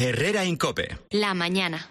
Herrera en COPE. La mañana.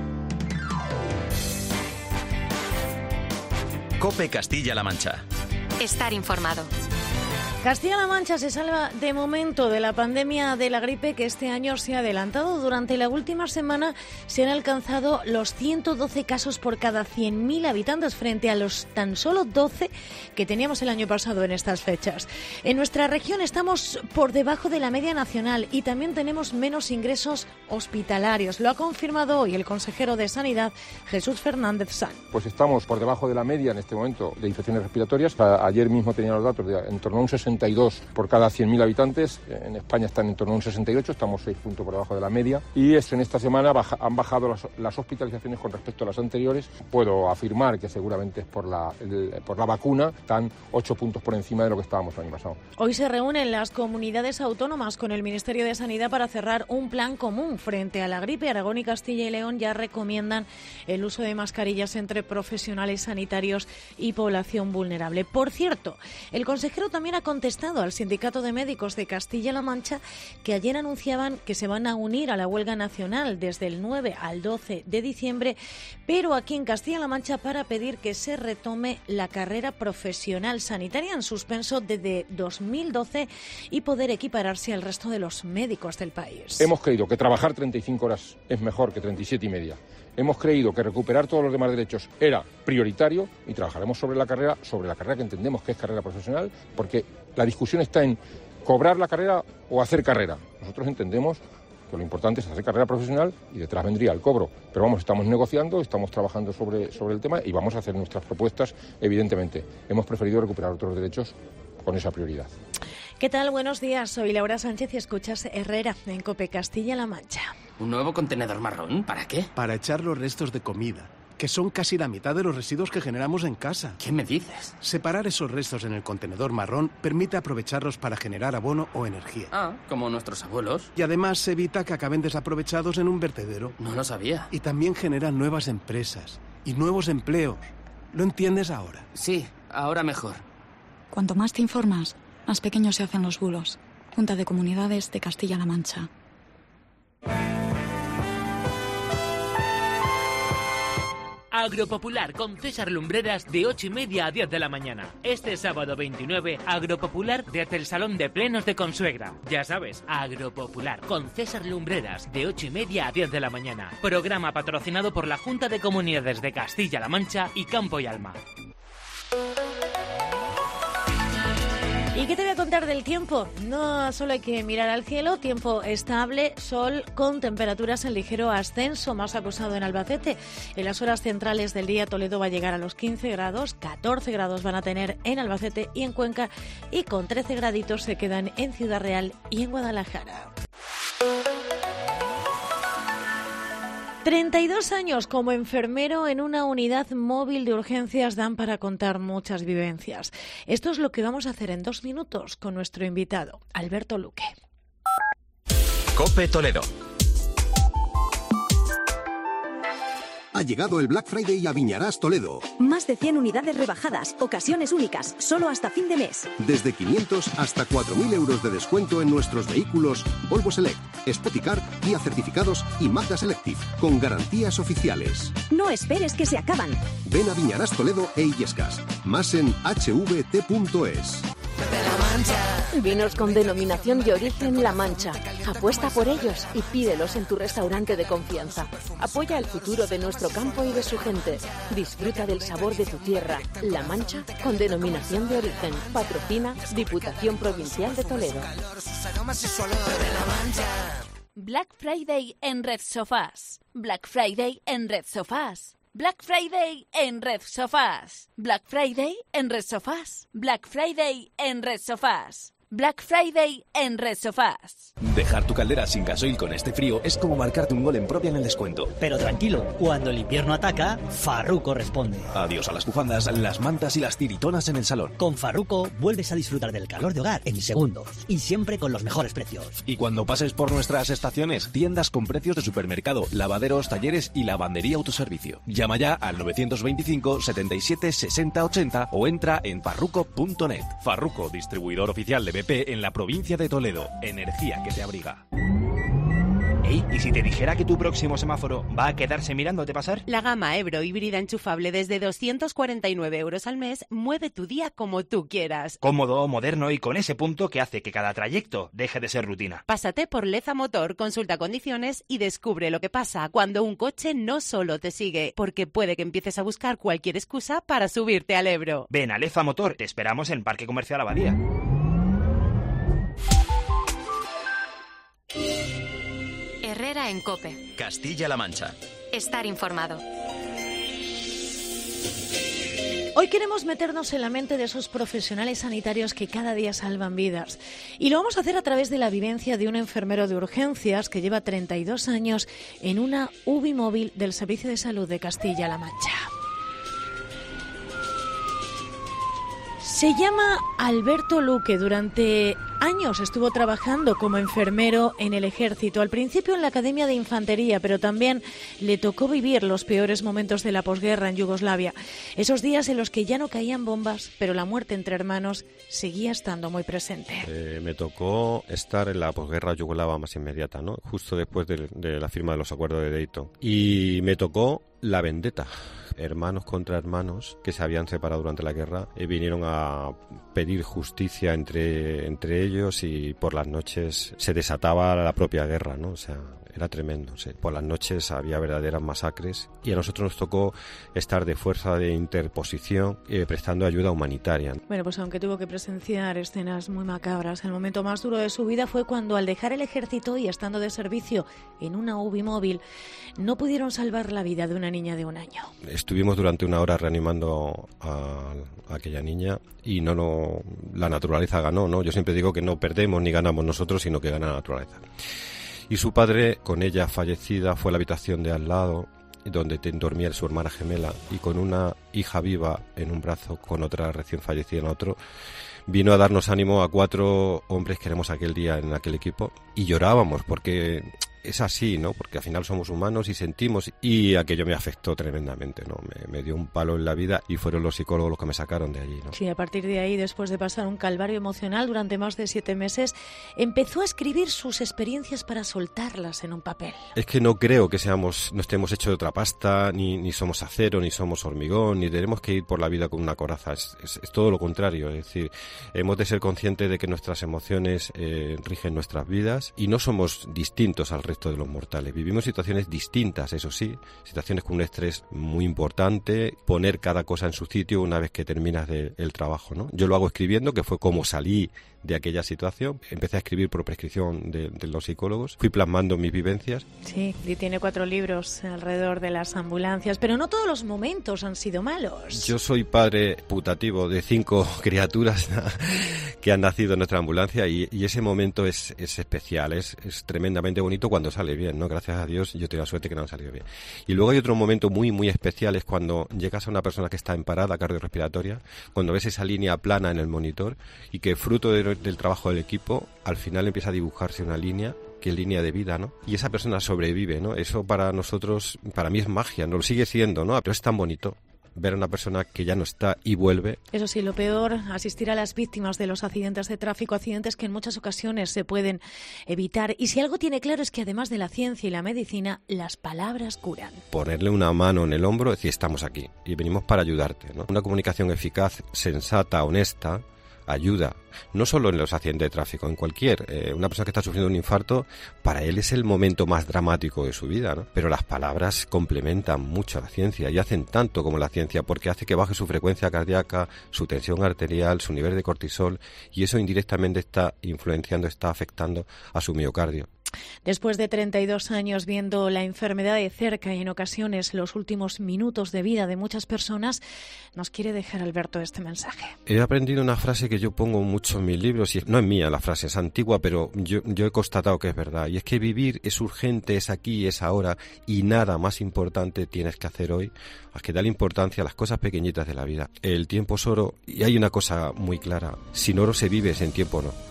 COPE Castilla-La Mancha. Estar informado. Castilla-La Mancha se salva de momento de la pandemia de la gripe que este año se ha adelantado. Durante la última semana se han alcanzado los 112 casos por cada 100.000 habitantes frente a los tan solo 12 que teníamos el año pasado en estas fechas. En nuestra región estamos por debajo de la media nacional y también tenemos menos ingresos hospitalarios. Lo ha confirmado hoy el consejero de Sanidad, Jesús Fernández San. Pues estamos por debajo de la media en este momento de infecciones respiratorias. Ayer mismo tenía los datos de en torno a un 62 por cada 100.000 habitantes. En España están en torno a un 68, estamos 6 puntos por debajo de la media. Y en esta semana han bajado las hospitalizaciones con respecto a las anteriores. Puedo afirmar que seguramente es por la vacuna, están 8 puntos por encima de lo que estábamos el año pasado. Hoy se reúnen las comunidades autónomas con el Ministerio de Sanidad para cerrar un plan común frente a la gripe. Aragón y Castilla y León ya recomiendan el uso de mascarillas entre profesionales sanitarios y población vulnerable. Por cierto, el consejero también ha contestado al Sindicato de Médicos de Castilla-La Mancha, que ayer anunciaban que se van a unir a la huelga nacional desde el 9 al 12 de diciembre, pero aquí en Castilla-La Mancha para pedir que se retome la carrera profesional sanitaria en suspenso desde 2012 y poder equipararse al resto de los médicos del país. Hemos creído que trabajar 35 horas es mejor que 37 y media. Hemos creído que recuperar todos los demás derechos era prioritario y trabajaremos sobre la carrera que entendemos que es carrera profesional, porque la discusión está en cobrar la carrera o hacer carrera. Nosotros entendemos que lo importante es hacer carrera profesional y detrás vendría el cobro. Pero vamos, estamos negociando, estamos trabajando sobre el tema y vamos a hacer nuestras propuestas, evidentemente. Hemos preferido recuperar otros derechos con esa prioridad. ¿Qué tal? Buenos días. Soy Laura Sánchez y escuchas Herrera en COPE Castilla-La Mancha. ¿Un nuevo contenedor marrón? ¿Para qué? Para echar los restos de comida, que son casi la mitad de los residuos que generamos en casa. ¿Qué me dices? Separar esos restos en el contenedor marrón permite aprovecharlos para generar abono o energía. Ah, como nuestros abuelos. Y además evita que acaben desaprovechados en un vertedero. No lo sabía. Y también generan nuevas empresas y nuevos empleos. ¿Lo entiendes ahora? Sí, ahora mejor. Cuanto más te informas, más pequeños se hacen los bulos. Junta de Comunidades de Castilla-La Mancha. Agropopular con César Lumbreras de 8:30 a 10 de la mañana. Este sábado 29, Agropopular desde el Salón de Plenos de Consuegra. Ya sabes, Agropopular con César Lumbreras de 8:30 a 10 de la mañana. Programa patrocinado por la Junta de Comunidades de Castilla-La Mancha y Campo y Alma. ¿Y qué te voy a contar del tiempo? No solo hay que mirar al cielo, tiempo estable, sol con temperaturas en ligero ascenso, más acusado en Albacete. En las horas centrales del día Toledo va a llegar a los 15 grados, 14 grados van a tener en Albacete y en Cuenca y con 13 graditos se quedan en Ciudad Real y en Guadalajara. 32 años como enfermero en una unidad móvil de urgencias dan para contar muchas vivencias. Esto es lo que vamos a hacer en 2 minutos con nuestro invitado, Alberto Luque. COPE Toledo. Ha llegado el Black Friday a Viñarás Toledo. Más de 100 unidades rebajadas, ocasiones únicas, solo hasta fin de mes. Desde 500 hasta 4.000 euros de descuento en nuestros vehículos Volvo Select, Spoticar, Kia Certificados y Mazda Selective, con garantías oficiales. No esperes que se acaban. Ven a Viñarás Toledo e Illescas. Más en hvt.es. Vinos con denominación de origen La Mancha. Apuesta por ellos y pídelos en tu restaurante de confianza. Apoya el futuro de nuestro campo y de su gente. Disfruta del sabor de tu tierra. La Mancha con denominación de origen. Patrocina Diputación Provincial de Toledo. Black Friday en Red Sofás. Black Friday en Red Sofás. Black Friday en Red Sofás. Black Friday en Red Sofás. Black Friday en Red Sofás. Black Friday en Red Sofás. Dejar tu caldera sin gasoil con este frío es como marcarte un gol en propia en el descuento. Pero tranquilo, cuando el invierno ataca, Farruko responde. Adiós a las bufandas, las mantas y las tiritonas en el salón. Con Farruko vuelves a disfrutar del calor de hogar en segundos y siempre con los mejores precios. Y cuando pases por nuestras estaciones, tiendas con precios de supermercado, lavaderos, talleres y lavandería autoservicio. Llama ya al 925 77 60 80 o entra en farruko.net. Farruko, distribuidor oficial de BP en la provincia de Toledo. Energía que te abriga. Ey, ¿y si te dijera que tu próximo semáforo va a quedarse mirándote pasar? La gama Ebro híbrida enchufable desde 249 euros al mes mueve tu día como tú quieras. Cómodo, moderno y con ese punto que hace que cada trayecto deje de ser rutina. Pásate por Leza Motor, consulta condiciones y descubre lo que pasa cuando un coche no solo te sigue, porque puede que empieces a buscar cualquier excusa para subirte al Ebro. Ven a Leza Motor, te esperamos en Parque Comercial Abadía. Herrera en COPE. Castilla-La Mancha. Estar informado. Hoy queremos meternos en la mente de esos profesionales sanitarios que cada día salvan vidas. Y lo vamos a hacer a través de la vivencia de un enfermero de urgencias que lleva 32 años en una UBI móvil del Servicio de Salud de Castilla-La Mancha. Se llama Alberto Luque. Durante años estuvo trabajando como enfermero en el ejército, al principio en la Academia de Infantería, pero también le tocó vivir los peores momentos de la posguerra en Yugoslavia. Esos días en los que ya no caían bombas, pero la muerte entre hermanos seguía estando muy presente. Me tocó estar en la posguerra yugoslava más inmediata, ¿no? Justo después de la firma de los acuerdos de Dayton. Y me tocó la vendetta. Hermanos contra hermanos que se habían separado durante la guerra vinieron a pedir justicia entre ellos, y por las noches se desataba la propia guerra, ¿no? O sea, era tremendo, sí. Por las noches había verdaderas masacres y a nosotros nos tocó estar de fuerza de interposición prestando ayuda humanitaria. Bueno, pues aunque tuvo que presenciar escenas muy macabras, el momento más duro de su vida fue cuando, al dejar el ejército y estando de servicio en una UBI móvil, no pudieron salvar la vida de una niña de 1 año. Estuvimos durante 1 hora reanimando a aquella niña y la naturaleza ganó, ¿no? Yo siempre digo que no perdemos ni ganamos nosotros, sino que gana la naturaleza. Y su padre, con ella fallecida, fue a la habitación de al lado, donde dormía su hermana gemela, y con una hija viva en un brazo, con otra recién fallecida en otro, vino a darnos ánimo a 4 hombres que éramos aquel día en aquel equipo, y llorábamos porque es así, ¿no? Porque al final somos humanos y sentimos, y aquello me afectó tremendamente, ¿no? Me dio un palo en la vida y fueron los psicólogos los que me sacaron de allí, ¿no? Sí, a partir de ahí, después de pasar un calvario emocional durante más de 7 meses, empezó a escribir sus experiencias para soltarlas en un papel. Es que no creo que no estemos hechos de otra pasta, ni somos acero, ni somos hormigón, ni tenemos que ir por la vida con una coraza. Es todo lo contrario. Es decir, hemos de ser conscientes de que nuestras emociones rigen nuestras vidas y no somos distintos al resto de los mortales. Vivimos situaciones distintas, eso sí, situaciones con un estrés muy importante, poner cada cosa en su sitio una vez que terminas el trabajo, ¿no? Yo lo hago escribiendo, que fue como salí de aquella situación. Empecé a escribir por prescripción de los psicólogos, fui plasmando mis vivencias. Sí, y tiene 4 libros alrededor de las ambulancias, pero no todos los momentos han sido malos. Yo soy padre putativo de 5 criaturas que han nacido en nuestra ambulancia, y ese momento es especial, es tremendamente bonito cuando sale bien, ¿no? Gracias a Dios yo tengo la suerte que no han salido bien. Y luego hay otro momento muy, muy especial, es cuando llegas a una persona que está en parada cardiorrespiratoria, cuando ves esa línea plana en el monitor y que fruto del trabajo del equipo, al final empieza a dibujarse una línea, que es línea de vida, ¿no? Y esa persona sobrevive, ¿no? Eso para nosotros, para mí es magia, no lo sigue siendo, ¿no? Pero es tan bonito ver a una persona que ya no está y vuelve. Eso sí, lo peor, asistir a las víctimas de los accidentes de tráfico, accidentes que en muchas ocasiones se pueden evitar. Y si algo tiene claro es que además de la ciencia y la medicina, las palabras curan. Ponerle una mano en el hombro, decir, estamos aquí y venimos para ayudarte, ¿no? Una comunicación eficaz, sensata, honesta, ayuda, no solo en los accidentes de tráfico, en cualquier. Una persona que está sufriendo un infarto, para él es el momento más dramático de su vida, ¿no? Pero las palabras complementan mucho a la ciencia y hacen tanto como la ciencia, porque hace que baje su frecuencia cardíaca, su tensión arterial, su nivel de cortisol, y eso indirectamente está influenciando, está afectando a su miocardio. Después de 32 años viendo la enfermedad de cerca y en ocasiones los últimos minutos de vida de muchas personas, nos quiere dejar Alberto este mensaje. He aprendido una frase que yo pongo mucho en mis libros, y no es mía la frase, es antigua, pero yo he constatado que es verdad, y es que vivir es urgente, es aquí, es ahora, y nada más importante tienes que hacer hoy, a que darle importancia a las cosas pequeñitas de la vida. El tiempo es oro, y hay una cosa muy clara, sin oro se vive, sin tiempo no.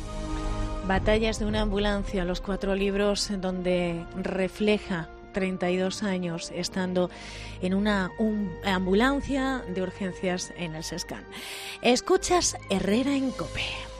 Batallas de una ambulancia, los 4 libros donde refleja 32 años estando en una ambulancia de urgencias en el Sescan. Escuchas Herrera en COPE.